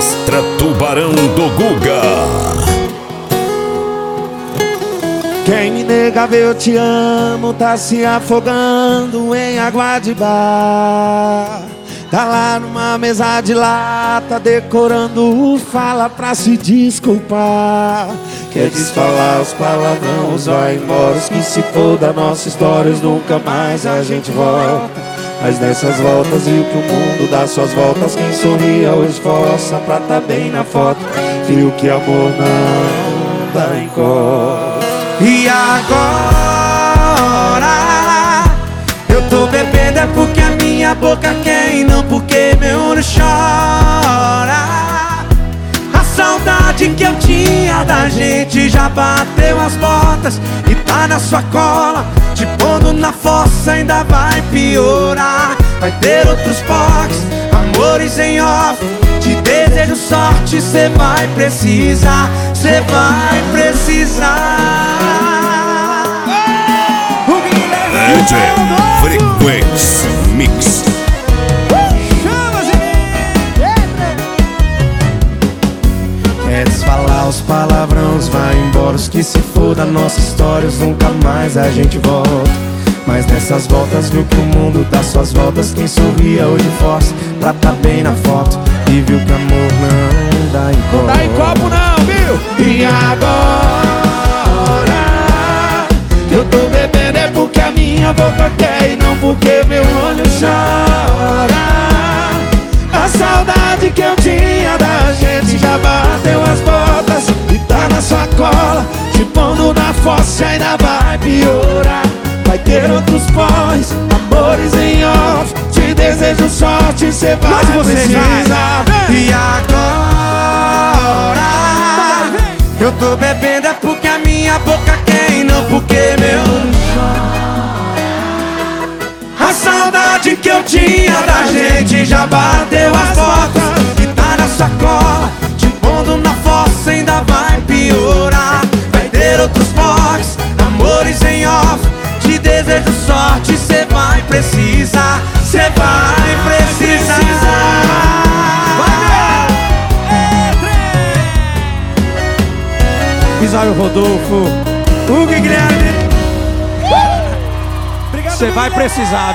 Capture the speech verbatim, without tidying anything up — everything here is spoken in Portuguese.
Mostra Tubarão do Guga. Quem me nega ver eu te amo tá se afogando em água de bar. Tá lá numa mesa de lata decorando fala pra se desculpar. Quer desfalar os palavrões, vai embora, os que se for da nossa história, nunca mais a gente volta. Mas nessas voltas viu que o mundo dá suas voltas, quem sorria hoje esforça pra tá bem na foto. Viu que amor não dá encosta. E agora eu tô bebendo é porque a minha boca quer e não porque meu olho chora. A saudade que eu tinha da gente já bateu as portas e tá na sua cola, te pondo na fossa, ainda vai piorar. Vai ter outros porques, amores em off, te desejo sorte, cê vai precisar, cê vai precisar. D J Frequency Mix. Quer desfalar os palavrões, vai embora, os que se for da nossa história, nunca mais a gente volta. Mas nessas voltas viu que o mundo dá suas voltas, quem sorria hoje força pra tá bem na foto. E viu que amor não dá em copo. Não dá em copo não, viu? E agora eu tô bebendo é porque a minha boca quer e não porque meu olho chora. A saudade que eu tinha da gente já bateu as botas e tá na sua cola, te pondo na fossa, ainda vai piorar. Vai ter outros pós, amores em off, te desejo sorte, cê vai Mas você precisar. E agora eu tô bebendo é porque a minha boca quer e não porque meu olho chora. A saudade que eu tinha da gente já bateu as portas e tá na sacola, te pondo na fossa, ainda vai piorar. Vai ter outros porques, amores em off, te desejo sorte, cê vai precisar, cê vai precisar. Isório Rodolfo, Hugo e Guilherme. Você vai precisar.